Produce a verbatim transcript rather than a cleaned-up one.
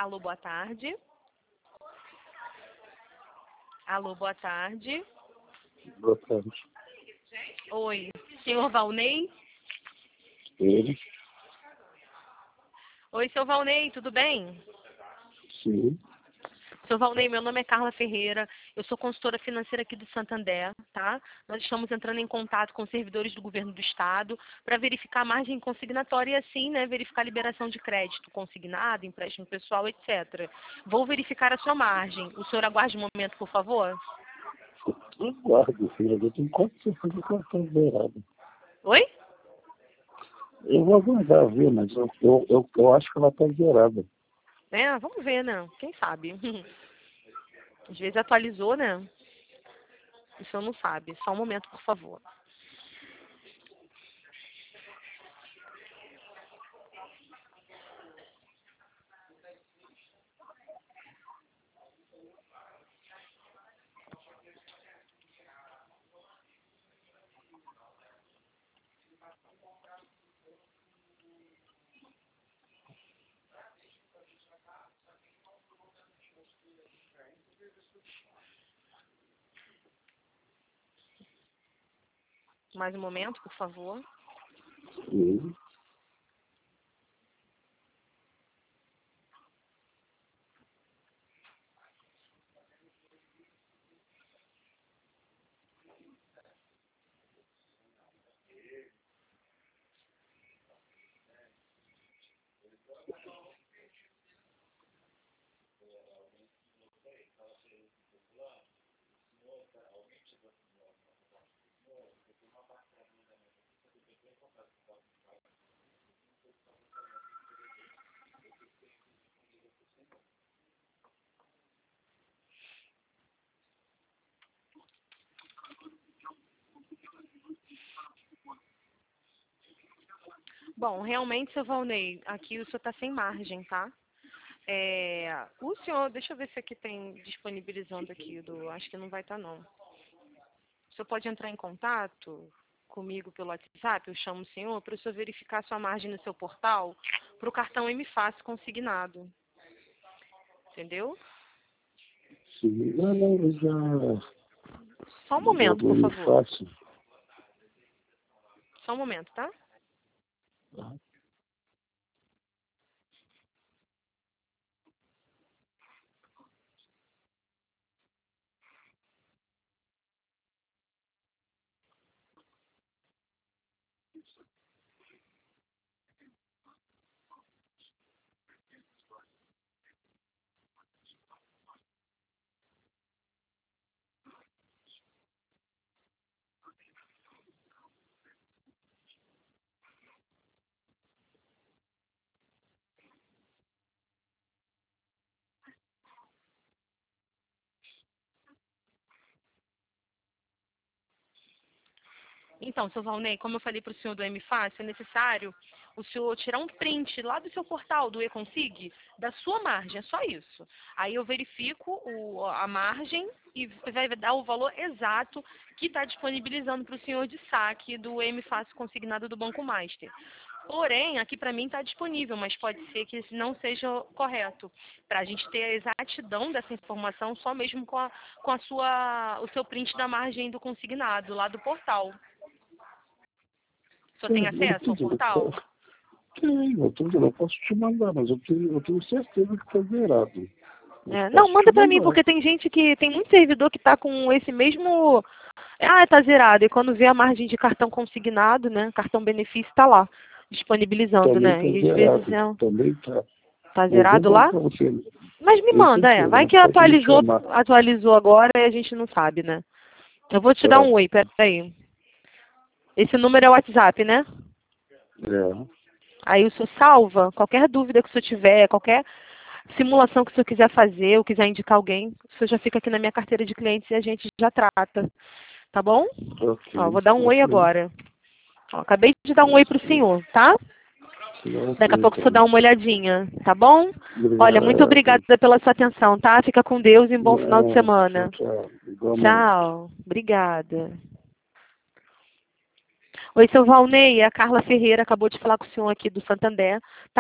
Alô, boa tarde. Alô, boa tarde. Boa tarde. Oi, senhor Valnei? Ele? Oi, seu Valnei, tudo bem? Sim. Seu Valnei, meu nome é Carla Ferreira, eu sou consultora financeira aqui do Santander, tá? Nós estamos entrando em contato com servidores do governo do estado para verificar a margem consignatória e assim, né, verificar a liberação de crédito consignado, empréstimo pessoal, etcétera. Vou verificar a sua margem. O senhor aguarde um momento, por favor? Eu guardo, filha. Eu tenho quanto você foi de cartão zerado? Oi? Eu vou aguardar, viu? Mas eu, eu, eu, eu acho que ela está zerada. É, vamos ver, né? Quem sabe? Às vezes atualizou, né? O senhor não sabe. Só um momento, por favor. Mais um momento, por favor. Sim. Bom, realmente, seu Valnei, aqui o senhor está sem margem, tá? É, o senhor, deixa eu ver se aqui tem disponibilizando aqui, do, acho que não vai estar, não. O senhor pode entrar em contato comigo pelo WhatsApp, eu chamo o senhor, para o senhor verificar sua margem no seu portal para o cartão M Fácil consignado. Entendeu? Sim. Não, não, eu já... Só um Já momento, deu por muito favor. fácil. Só um momento, tá? Tá? Então, seu Valnei, como eu falei para o senhor do M Fácil, é necessário o senhor tirar um print lá do seu portal, do eConsig, da sua margem, é só isso. Aí eu verifico o, a margem e vai dar o valor exato que está disponibilizando para o senhor de saque do M Fácil consignado do Banco Master. Porém, aqui para mim está disponível, mas pode ser que não seja correto. Para a gente ter a exatidão dessa informação, só mesmo com, a, com a sua, o seu print da margem do consignado lá do portal. O senhor tem É, eu acesso ao tenho, eu portal? tenho, eu tenho, eu posso te mandar, mas eu tenho, eu tenho certeza que está zerado. Mas É, não, posso te manda pra mim, mandar. porque tem gente que. Tem muito servidor que tá com esse mesmo. Ah, tá zerado. E quando vê a margem de cartão consignado, né? Cartão benefício tá lá, disponibilizando, Também né? está E às vezes zerado. é. Também está. Tá Mas eu zerado mando lá? para você. Mas me Com manda, é. certeza, Vai mas que pode me atualizou, chamar. atualizou agora e a gente não sabe, né? Eu vou te dar Tá. um oi, peraí. Esse número é o WhatsApp, né? É. Aí o senhor salva qualquer dúvida que o senhor tiver, qualquer simulação que o senhor quiser fazer ou quiser indicar alguém, o senhor já fica aqui na minha carteira de clientes e a gente já trata. Tá bom? Ó, Ok, vou dar um oi ok. agora. Ó, acabei de dar um oi pro Ok. senhor, tá? Ok, Daqui a pouco o senhor então. dá uma olhadinha, tá bom? Olha, muito obrigada Obrigado. pela sua atenção, tá? Fica com Deus e um bom final de Não, tchau, semana. tchau. Igualmente. Tchau. Obrigada. Oi, seu Valnei, a Carla Ferreira acabou de falar com o senhor aqui do Santander.